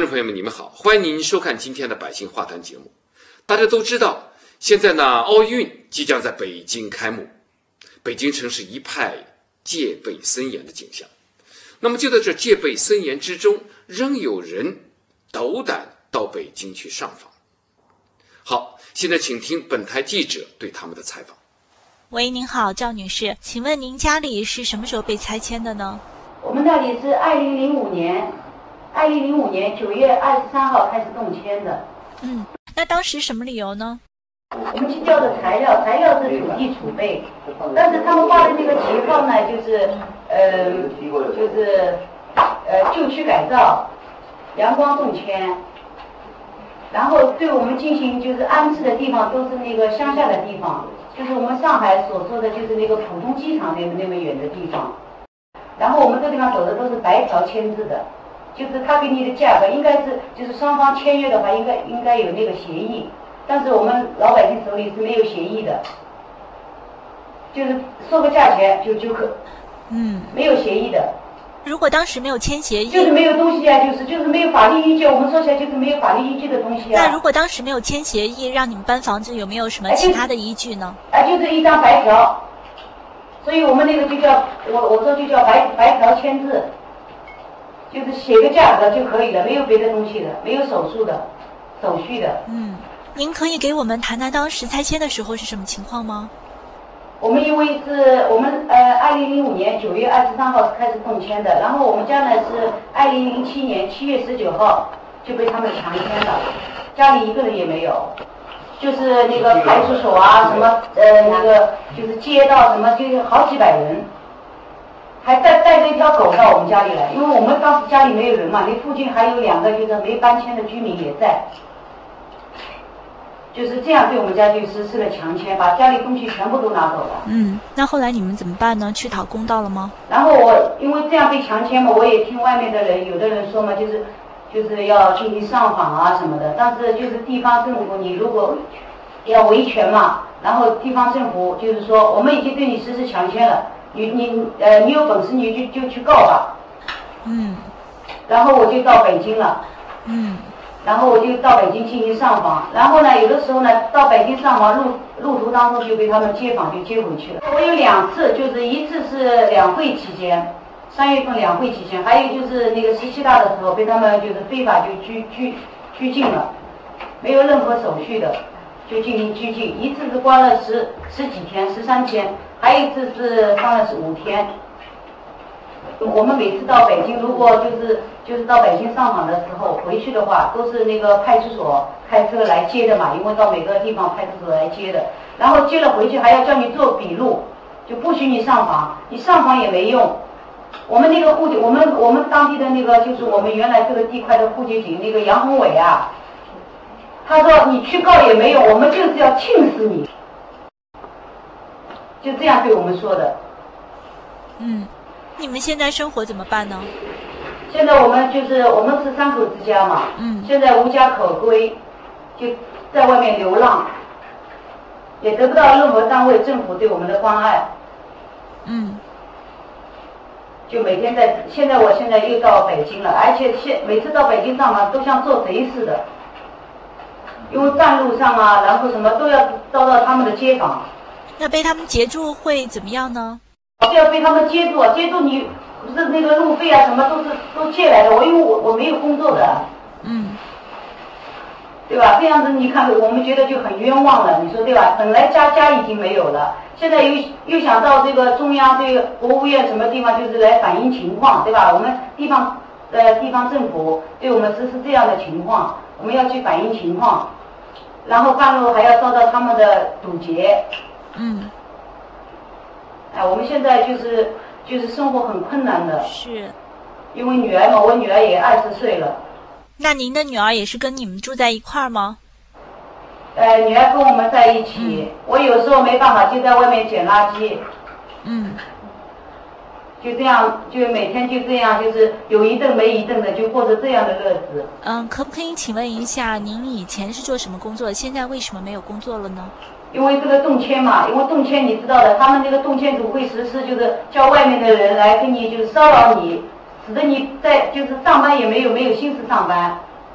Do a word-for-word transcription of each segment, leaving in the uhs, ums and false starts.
朋友们，你们好，欢迎您收看今天的百姓话谈节目。大家都知道，现在呢，奥运即将在北京开幕，北京城是一派戒备森严的景象。那么就在这戒备森严之中，仍有人斗胆到北京去上访。好，现在请听本台记者对他们的采访。 喂，您好，赵女士，请问您家里是什么时候被拆迁的呢？ 我们那里是二零零五年，二零零五年九月二十三号开始动迁的。 嗯，那当时什么理由呢？ 我们去调的材料，材料是土地储备，但是他们画的那个旗号呢，就是呃，就是呃旧区改造、阳光动迁，然后对我们进行就是安置的地方都是那个乡下的地方，就是我们上海所说的就是那个浦东机场那么那么远的地方。然后我们这地方走的都是白条签字的，就是他给你的价格应该是就是双方签约的话应该应该有那个协议，但是我们老百姓手里是没有协议的，就是说个价钱就就可， 嗯， 没有协议的。 如果当时没有签协议， 就是没有东西啊，就是就是没有法律依据。我们说起来就是没有法律依据的东西啊。 那如果当时没有签协议，让你们搬房子，有没有什么其他的依据呢？ 啊，就是一张白条。所以我们那个就叫我我说就叫白白条签字，就是写个价格就可以了，没有别的东西的，没有手续的，手续的。 嗯，您可以给我们谈谈当时拆迁的时候是什么情况吗？ 我们因为是我们呃二零零五年九月二十三号开始动迁的，然后我们家呢是二零零七年七月十九号就被他们强迁了，家里一个人也没有。就是那个派出所啊，什么呃那个就是街道什么，就是好几百人，还带带着一条狗到我们家里来，因为我们当时家里没有人嘛，那附近还有两个就是没搬迁的居民也在，就是这样对我们家就实施了强迁，把家里东西全部都拿走了。 嗯，那后来你们怎么办呢？去讨公道了吗？ 然后我因为这样被强迁嘛，我也听外面的人，有的人说嘛，就是。就是要进行上访啊什么的，但是就是地方政府，你如果要维权嘛，然后地方政府就是说，我们已经对你实施强迁了，你你呃你有本事你就就去告吧。 嗯。 然后我就到北京了。 嗯。 然后我就到北京进行上访，然后呢，有的时候呢，到北京上访路路途当中就被他们接访就接回去了。我有两次，就是一次是两会期间。三月份两会期间，还有就是那个十七大的时候，被他们就是非法就拘拘拘禁了，没有任何手续的就进行拘禁。一次是关了十十几天，十三天，还有一次是关了十五天。我们每次到北京，如果就是就是到北京上访的时候，回去的话都是那个派出所开车来接的嘛，因为到每个地方派出所来接的，然后接了回去还要叫你做笔录，就不许你上访，你上访也没用。我们那个户籍，我们我们当地的那个就是我们原来这个地块的户籍警那个杨宏伟啊，他说你去告也没用，我们就是要庆死你，就这样对我们说的。 嗯，你们现在生活怎么办呢？ 现在我们就是我们是三口之家嘛， 嗯， 现在无家可归，就在外面流浪，也得不到任何单位政府对我们的关爱。 嗯。 就每天在，现在我现在又到北京了，而且现每次到北京上访都像做贼似的，因为站路上啊，然后什么都要遭到他们的接访。 那被他们截住会怎么样呢？ 就要被他们接住，接住你不是那个路费啊，什么都是都借来的。我因为我我没有工作的， 嗯， 对吧？这样子你看，我们觉得就很冤枉了，你说对吧？本来家家已经没有了。现在又又想到这个中央这个国务院什么地方，就是来反映情况，对吧？我们地方呃地方政府对我们实施这样的情况，我们要去反映情况，然后半路还要遭到他们的堵截。 嗯。 哎，我们现在就是就是生活很困难的。 是。 因为女儿嘛，我女儿也二十岁了。 那您的女儿也是跟你们住在一块儿吗？ 呃，女儿跟我们在一起，嗯、我有时候没办法就在外面捡垃圾。 嗯。 就这样，就每天就这样，就是有一顿没一顿的，就过着这样的日子。 嗯，可不可以请问一下，您以前是做什么工作？现在为什么没有工作了呢？ 因为这个动迁嘛，因为动迁你知道的，他们这个动迁组会实施，就是叫外面的人来跟你就是骚扰你，使得你在就是上班也没有没有心思上班。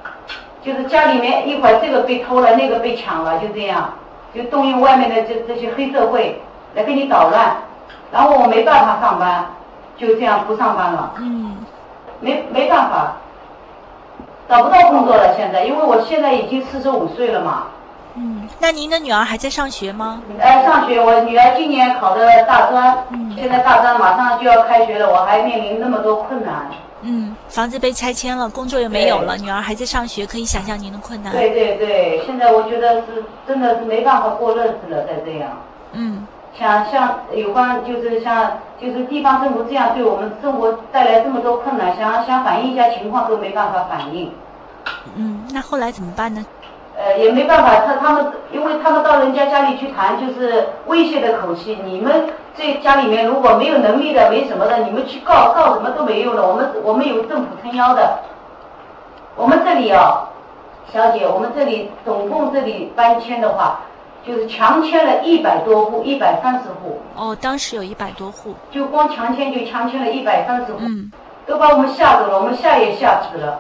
就是家里面一会儿这个被偷了，那个被抢了，就这样，就动用外面的这这些黑社会来给你捣乱，然后我没办法上班，就这样不上班了。 嗯， 没没办法，找不到工作了现在，因为我现在已经四十五岁了嘛。 嗯，那您的女儿还在上学吗？ 呃，上学，我女儿今年考的大专， 嗯， 现在大专马上就要开学了，我还面临那么多困难。 嗯，房子被拆迁了，工作又没有了，女儿还在上学，可以想象您的困难。 对对对，现在我觉得是真的是没办法过日子了，再这样。 嗯， 像像有关就是像就是地方政府这样对我们生活带来这么多困难，想想反映一下情况都没办法反映。 嗯，那后来怎么办呢？ 呃，也没办法，他他们，因为他们到人家家里去谈，就是威胁的口气。你们这家里面如果没有能力的，没什么的，你们去告告什么都没用的。我们我们有政府撑腰的。我们这里啊，小姐，我们这里总共这里搬迁的话，就是强迁了一百多户，一百三十户。 哦，当时有一百多户。 就光强迁就强迁了一百三十户， 嗯， 都把我们吓走了，我们吓也吓死了。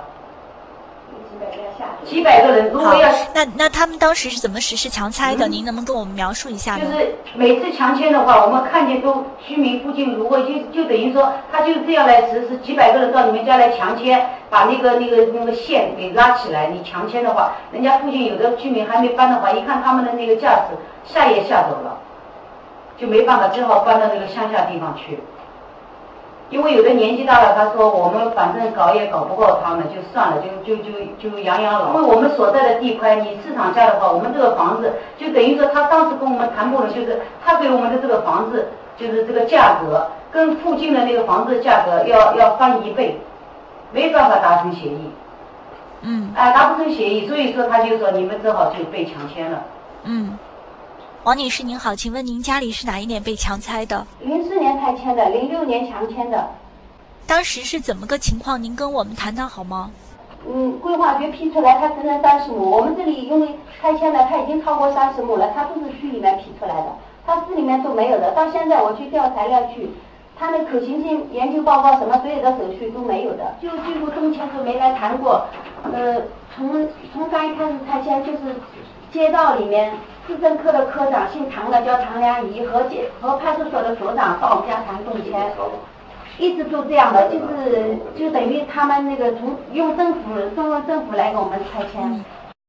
几百个人，如果要那那他们当时是怎么实施强拆的？嗯、您能不能跟我们描述一下呢？ 就是每次强迁的话，我们看见都居民附近，如果就就等于说他就这样来实施，几百个人到你们家来强迁，把那个那个那个线给拉起来。你强迁的话，人家附近有的居民还没搬的话，一看他们的那个架势，吓也吓走了，就没办法，只好搬到那个乡下地方去。因为有的年纪大了，他说我们反正搞也搞不过他们，就算了，就就就就养养老。因为我们所在的地块，你市场价的话，我们这个房子就等于说他当时跟我们谈过了，就是他给我们的这个房子，就是这个价格跟附近的那个房子价格要要翻一倍，没办法达成协议。 嗯。 哎、呃，达不成协议，所以说他就说你们只好就被强迁了。 嗯。王女士您好，请问您家里是哪一年被强拆的？ 零四年拆迁的，零六年强迁的。 当时是怎么个情况？您跟我们谈谈好吗？ 嗯，规划局批出来，它只能三十亩。我们这里因为拆迁了，它已经超过三十亩了，它都是区里面批出来的，它市里面都没有的。到现在我去调材料去，它的可行性研究报告什么所有的手续都没有的。就最后中签都没来谈过。呃，从从刚一开始拆迁就是街道里面。市政科的科长姓唐的叫唐良仪，和街和派出所的所长到我们家谈动迁，一直都这样的，就是就等于他们那个从用政府中央政府来给我们拆迁。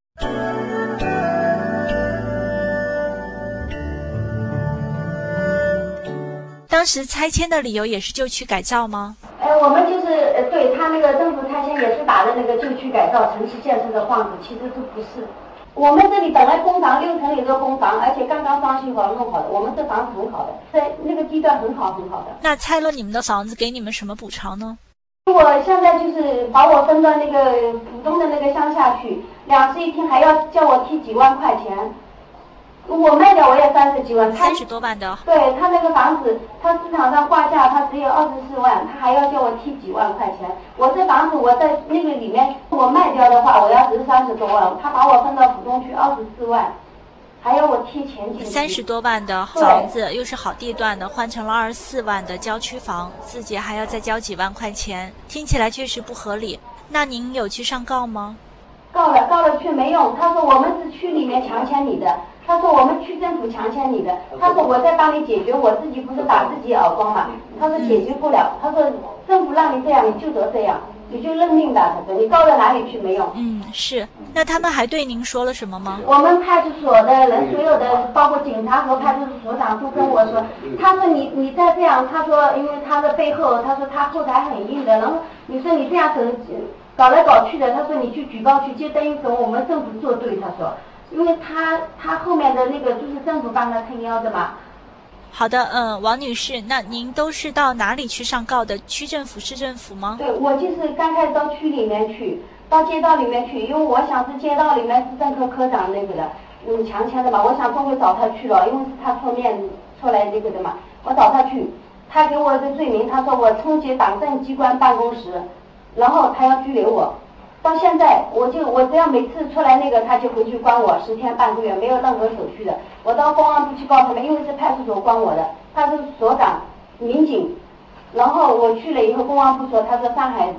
当时拆迁的理由也是旧区改造吗？ 哎，我们就是呃，对他那个政府拆迁也是打的那个旧区改造、城市建设的幌子，其实都不是。我们这里本来公房六层有个公房，而且刚刚装修好弄好的，我们这房子很好的，在那个地段很好很好的。 那拆了你们的房子，给你们什么补偿呢？ 我现在就是把我分到那个浦东的那个乡下去，两室一厅还要叫我提几万块钱。我卖掉我也三十几万， 三十多万的。 对，他那个房子，他市场上挂价他只有二十四万，他还要叫我提几万块钱。我这房子我在那个里面，我卖掉的话，我要值三十多万，他把我分到浦东去二十四万，还要我提钱进去。 三十多万的房子，又是好地段的，换成了二十四万的郊区房，自己还要再交几万块钱，听起来确实不合理。那您有去上告吗？ 告了，告了却没用。他说我们是区里面强迁你的。他说我们区政府强迁你的，他说我在帮你解决，我自己不是打自己耳光嘛？他说解决不了，他说政府让你这样，你就得这样，你就认命吧。他说你告到哪里去没用。 嗯，是。那他们还对您说了什么吗？ 我们派出所的人，所有的包括警察和派出所所长都跟我说，他说你你再这样，他说因为他的背后，他说他后台很硬的，然后你说你这样子搞来搞去的，他说你去举报去，就等于跟我们政府作对，他说。因为他他后面的那个就是政府帮他撑腰的嘛。 好的，嗯，王女士，那您都是到哪里去上告的？区政府、市政府吗？ 对，我就是刚开始到区里面去，到街道里面去，因为我想是街道里面市政科科长那个的，嗯，强迁的嘛，我想过会找他去了，因为是他出面出来这个的嘛，我找他去，他给我的罪名，他说我冲击党政机关办公室，然后他要拘留我。到现在，我就我只要每次出来那个，他就回去关我十天半个月，没有任何手续的。我到公安部去告他们，因为是派出所关我的，他是所长、民警。然后我去了以后，公安部说，他说上海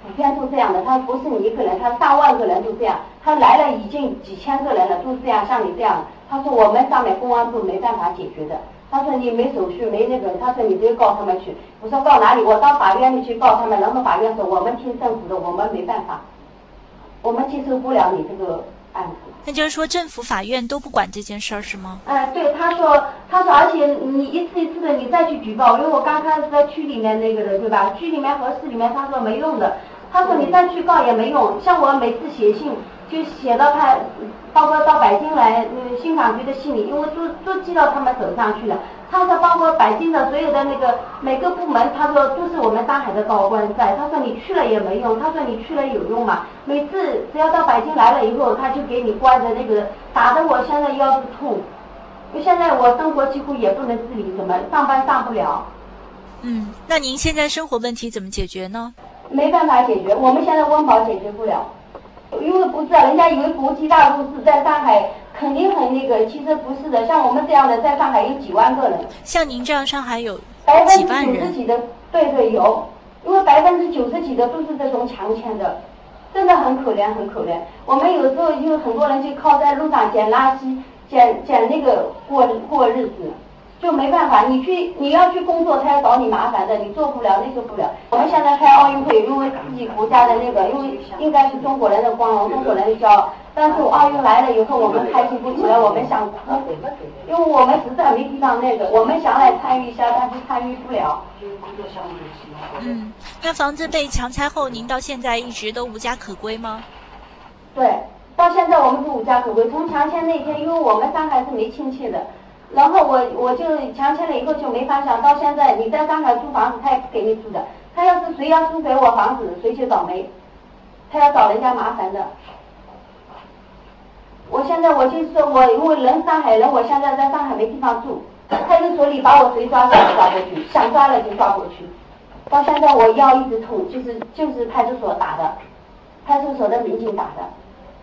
普遍都这样的，他不是你一个人，他上万个人都这样，他来了已经几千个人了，都这样，像你这样。他说我们上面公安部没办法解决的，他说你没手续没那个，他说你直接告他们去。我说告哪里？我到法院里去告他们，然后法院说我们听政府的，我们没办法，我们接受不了你这个案子。 那就是说政府法院都不管这件事儿是吗？ 哎、呃，对，他说他说而且你一次一次的你再去举报，因为我刚开始在区里面那个的对吧？区里面和市里面他说没用的，他说你再去告也没用。像我每次写信就写到他，包括到北京来，嗯，新港局的信里，因为都都寄到他们手上去了。他说包括北京的所有的那个每个部门，他说都是我们上海的高官在。他说你去了也没用，他说你去了有用吗？每次只要到北京来了以后，他就给你关着那个，打得我现在腰子痛。因为现在我生活几乎也不能自理，怎么上班上不了。 嗯，那您现在生活问题怎么解决呢？ 没办法解决，我们现在温饱解决不了。因为不是啊，人家以为国际大都市在上海肯定很那个，其实不是的。像我们这样的，在上海有几万个人。 像您这样，上海有百分之几万人。 九十几的，对对有，因为百分之九十几的都是这种强签的，真的很可怜很可怜。我们有时候因为很多人就靠在路上捡垃圾、捡捡那个过过日子。就没办法，你去你要去工作，他要找你麻烦的，你做不了，那个不了。我们现在开奥运会，因为自己国家的那个，因为应该是中国人的光荣，中国人的骄傲。但是奥运来了以后，我们开心不起来，我们想哭，因为我们实在没地方那个，我们想来参与一下，但是参与不了。 嗯，那房子被强拆后，您到现在一直都无家可归吗？ 对，到现在我们是无家可归。从强签那天，因为我们上海是没亲戚的。然后我我就强签了以后就没法想，到现在你在上海租房子他也不给你租的，他要是谁要租给我房子谁就倒霉，他要找人家麻烦的。我现在我就是说我因为人上海人，我现在在上海没地方住，派出所里把我谁抓谁抓过去，想抓了就抓过去。到现在我腰一直痛，就是就是派出所打的，派出所的民警打的。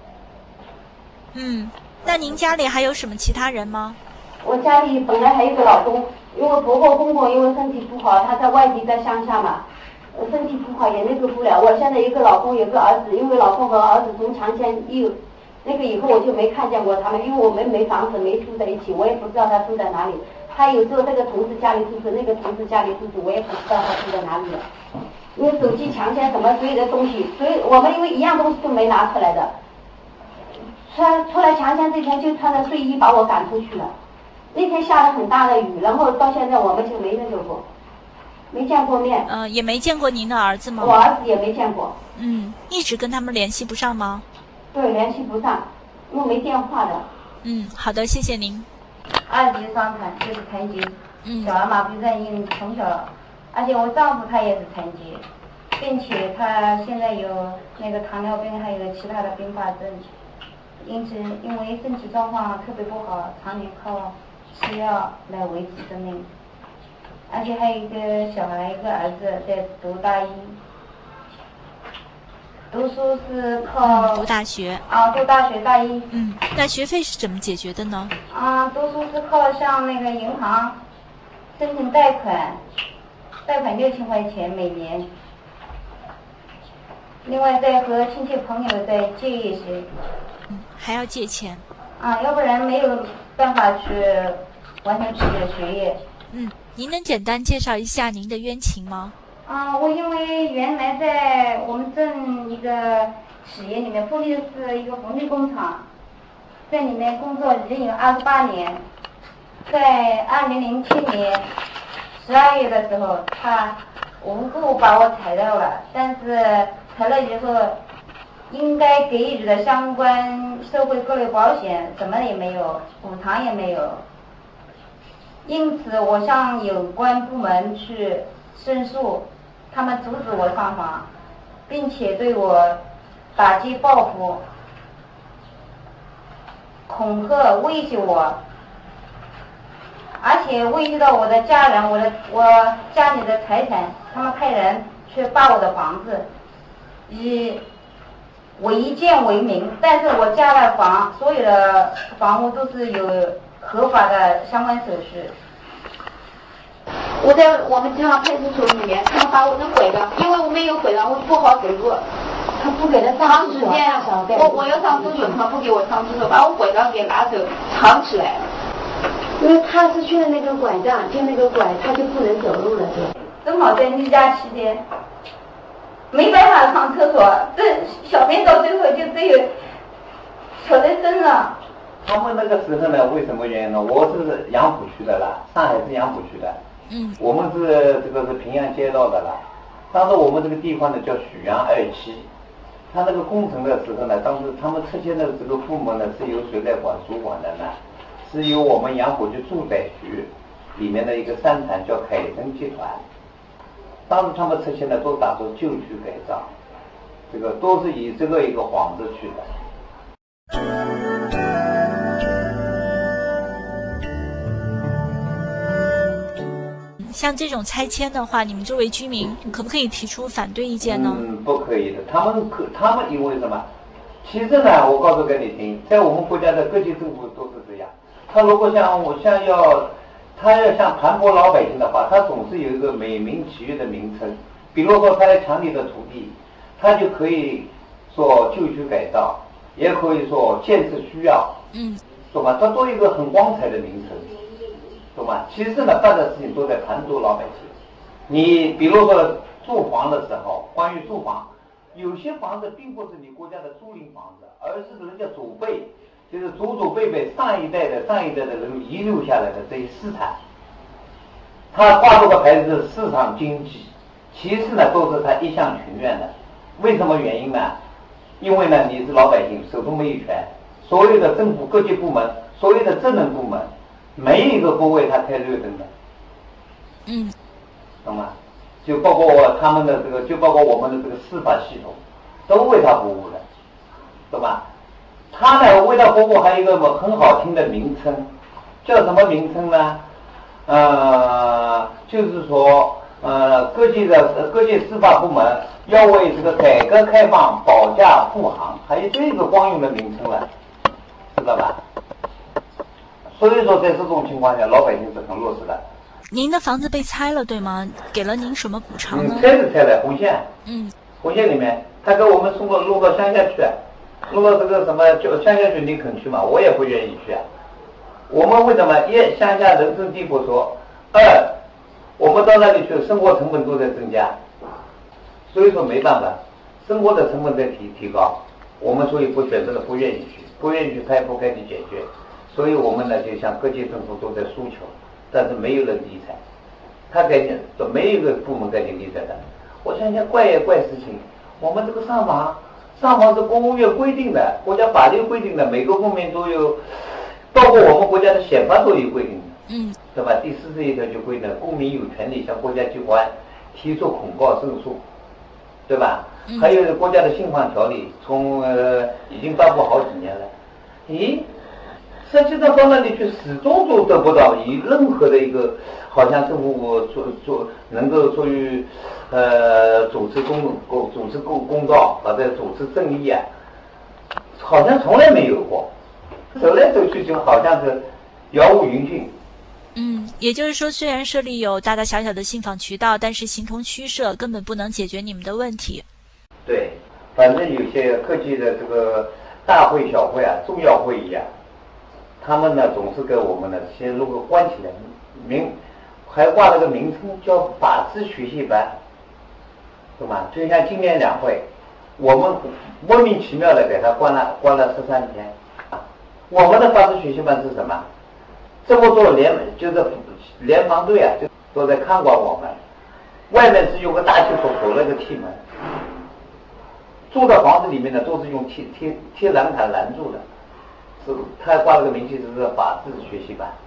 嗯，那您家里还有什么其他人吗？ 我家里本来还有个老公，因为婆婆公公因为身体不好，他在外地在乡下嘛，身体不好也那个不了。我现在一个老公有个儿子，因为老公和儿子从强签一那个以后我就没看见过他们，因为我们没房子没住在一起，我也不知道他住在哪里。他有时候这个同事家里住住，那个同事家里住住，我也不知道他住在哪里了。因为手机强签什么所有的东西，所以我们因为一样东西都没拿出来的。穿出来强签这天就穿着睡衣把我赶出去了。那天下了很大的雨，然后到现在我们就没那个过，没见过面。 嗯、呃，也没见过您的儿子吗？ 我儿子也没见过。 嗯，一直跟他们联系不上吗？ 对，联系不上，因为没电话的。 嗯，好的，谢谢您。 二级伤残就是残疾， 嗯， 小儿麻痹症因从小，而且我丈夫他也是残疾，并且他现在有那个糖尿病，还有其他的并发症，因此因为身体状况特别不好，常年靠吃药来维持生命，而且还有一个小孩，一个儿子在读大一，读书是靠、 嗯、读大学啊，读大学大一。 嗯，那学费是怎么解决的呢？ 啊，读书是靠向那个银行申请贷款，贷款六千块钱每年，另外再和亲戚朋友再借一些。 嗯，还要借钱。 啊，要不然没有办法去完成自己的学业。 嗯，您能简单介绍一下您的冤情吗？ 啊，我因为原来在我们镇一个企业里面，富力是一个红绿工厂，在里面工作已经有二十八年。在二零零七年十二月的时候，他无故把我裁掉了，但是裁了以后，应该给予的相关社会各类保险什么也没有，补偿也没有，因此我向有关部门去申诉，他们阻止我上访，并且对我打击报复、恐吓、威胁我，而且威胁到我的家人、我的我家里的财产，他们派人去扒我的房子，以违建为名，但是我家的房，所有的房屋都是有合法的相关手续。 我在我们地方派出所里面，他们把我弄拐了，因为我没有拐了，我不好走路。 他不给他长时间，我我要上厕所，他不给我上厕所，把我拐杖给拿走，藏起来了。 因为他是去了那个拐杖，就那个拐，他就不能走路了，就。 正好在例假期间，没办法上厕所，这小便到最后就只有扯在身上。 他们那个时候呢，为什么原因呢？我是杨浦区的啦，上海是杨浦区的， 嗯， 我们是这个是平阳街道的啦。当时我们这个地方呢叫许阳二期，他那个工程的时候呢，当时他们拆迁的这个部门呢是由谁来管主管的呢？是由我们杨浦区住宅局里面的一个商场叫凯盛集团。当时他们拆迁呢都打算旧区改造，这个都是以这个一个幌子去的。 像这种拆迁的话，你们作为居民可不可以提出反对意见呢？ 嗯，不可以的。他们可，他们因为什么？其实呢，我告诉给你听，在我们国家的各级政府都是这样。他如果像我像要，他要像盘剥老百姓的话，他总是有一个美名其悦的名称。比如说，他在抢你的土地，他就可以说旧区改造，也可以说建设需要， 嗯， 懂吗？他都有一个很光彩的名称。懂吗？其实呢，大的事情都在盘剥老百姓。你比如说住房的时候，关于住房，有些房子并不是你国家的租赁房子，而是人家祖辈，就是祖祖辈辈上一代的上一代的人遗留下来的这些资产。他挂这个牌子是市场经济，其实呢都是他一厢情愿的。为什么原因呢？因为呢你是老百姓，手中没有权，所有的政府各级部门，所有的职能部门。没一个不为他开绿灯的， 嗯， 懂吗？就包括他们的这个，就包括我们的这个司法系统，都为他服务的，懂吧？他呢为他服务还有一个很好听的名称，叫什么名称呢？呃，就是说，呃，各级的各级司法部门要为这个改革开放保驾护航，还有这个光荣的名称了，知道吧？所以说，在这种情况下，老百姓是很弱势的。 您的房子被拆了，对吗？给了您什么补偿呢？ 嗯，拆是拆了，红线。 嗯， 红线里面，他给我们送到弄到乡下去，弄到这个什么就乡下去，你肯去吗？我也不愿意去啊。我们为什么？一乡下人生地不熟，二我们到那里去，生活成本都在增加，所以说没办法，生活的成本在提提高，我们所以不选择的不愿意去，不愿意去拍，不该去解决。所以我们呢，就像各级政府都在诉求，但是没有人理睬，他给你没有一个部门给你理睬的。我想想怪也怪事情，我们这个上访，上访是公务员规定的，国家法律规定的，每个方面都有，包括我们国家的宪法都有规定的， 嗯， 对吧？第四十一条就规定了，公民有权利向国家机关提出控告申诉，对吧？ 嗯、 还有国家的信访条例，从呃已经颁布好几年了，咦？实际上到那里去，始终都得不到以任何的一个，好像政府做做能够作为呃主持公公主持公公道或者主持正义啊，好像从来没有过，走来走去就好像是杳无音讯。 嗯，也就是说，虽然设立有大大小小的信访渠道，但是形同虚设，根本不能解决你们的问题。 对，反正有些科技的这个大会小会啊，重要会议啊。他们呢总是给我们呢先如果关起来，名还挂了个名称叫法治学习班，对吗？就像今年两会，我们莫名其妙的给他关了关了十三天。我们的法治学习班是什么？这么多联就是联防队啊，就都在看管我们。外面是用个大气锁锁了个铁门，住的房子里面呢都是用铁铁铁栏杆拦住的。他挂了个名气，就是法治学习班，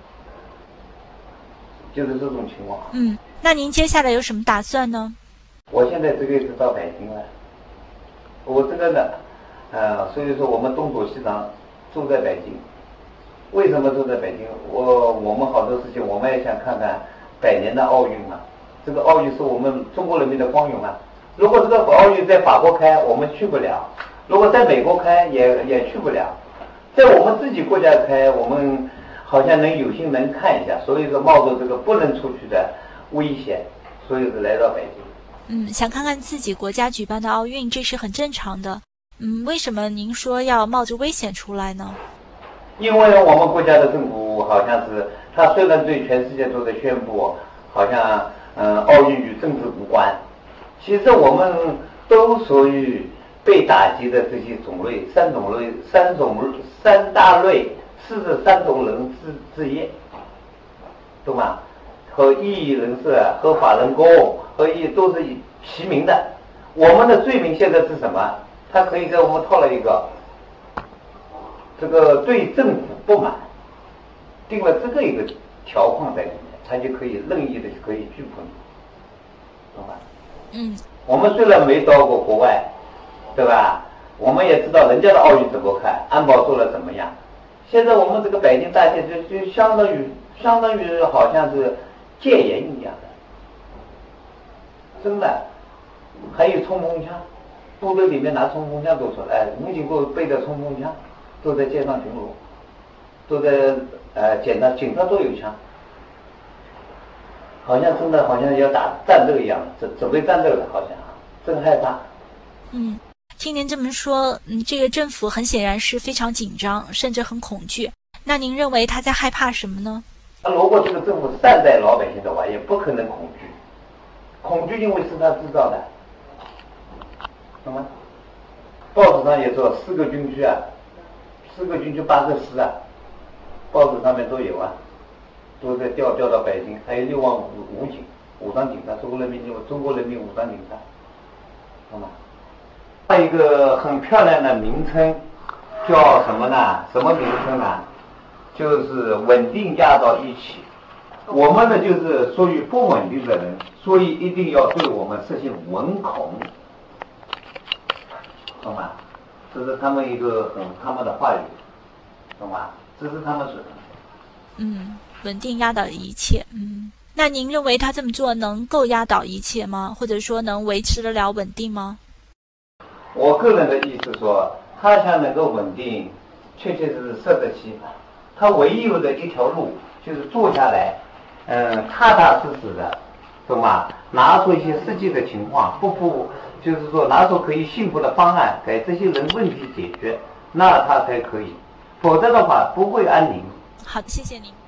就是这种情况。 嗯，那您接下来有什么打算呢？ 我现在这个月是到北京了，我这个呢，呃，所以说我们东躲西藏住在北京。为什么住在北京？我我们好多事情，我们也想看看百年的奥运嘛。这个奥运是我们中国人民的光荣啊。如果这个奥运在法国开，我们去不了；如果在美国开，也也去不了。在我们自己国家开，我们好像能有幸能看一下，所以说冒着这个不能出去的危险，所以是来到北京。 嗯，想看看自己国家举办的奥运，这是很正常的。嗯，为什么您说要冒着危险出来呢？ 因为我们国家的政府好像是，他虽然对全世界都在宣布，好像嗯奥运与政治无关，其实我们都属于被打击的这些种类，三种类，三种三大类，是这三种人之之一，懂吗？和异议人士、和法轮功、和异都是齐名的。我们的罪名现在是什么？他可以给我们套了一个，这个对政府不满，定了这个一个条框在里面，他就可以任意的可以拘捕你，懂吧？ 嗯。 我们虽然没到过国外，对吧？我们也知道人家的奥运怎么看，安保做了怎么样。现在我们这个北京大街就就相当于相当于好像是戒严一样的，真的。还有冲锋枪，部队里面拿冲锋枪都出来，武警给我背着冲锋枪，都在街上巡逻，都在呃检查，警察都有枪，好像真的好像要打战斗一样，准准备战斗了，好像真害怕。 嗯，听您这么说，嗯，这个政府很显然是非常紧张，甚至很恐惧。那您认为他在害怕什么呢？ 如果这个政府善待老百姓的话，也不可能恐惧。恐惧因为是他制造的，懂吗？报纸上也说四个军区啊，四个军区八个师啊，报纸上面都有啊，都在调调到北京，还有六万五武警、武装警察，中国人民中国人民武装警察，懂吗？还有一个很漂亮的名称，叫什么呢？什么名称呢？就是稳定压倒一起。我们呢就是属于不稳定的人，所以一定要对我们实行稳控，懂吗？这是他们一个很他们的话语，懂吗？这是他们说的。 嗯，稳定压倒一切。嗯，那您认为他这么做能够压倒一切吗？或者说能维持得了稳定吗？ 我个人的意思说，他想能够稳定，确确实实适得其反。他唯一的一条路就是坐下来，嗯，踏踏实实的，懂吗？拿出一些实际的情况，不不，就是说拿出可以幸福的方案，给这些人问题解决，那他才可以，否则的话不会安宁。 好，谢谢您。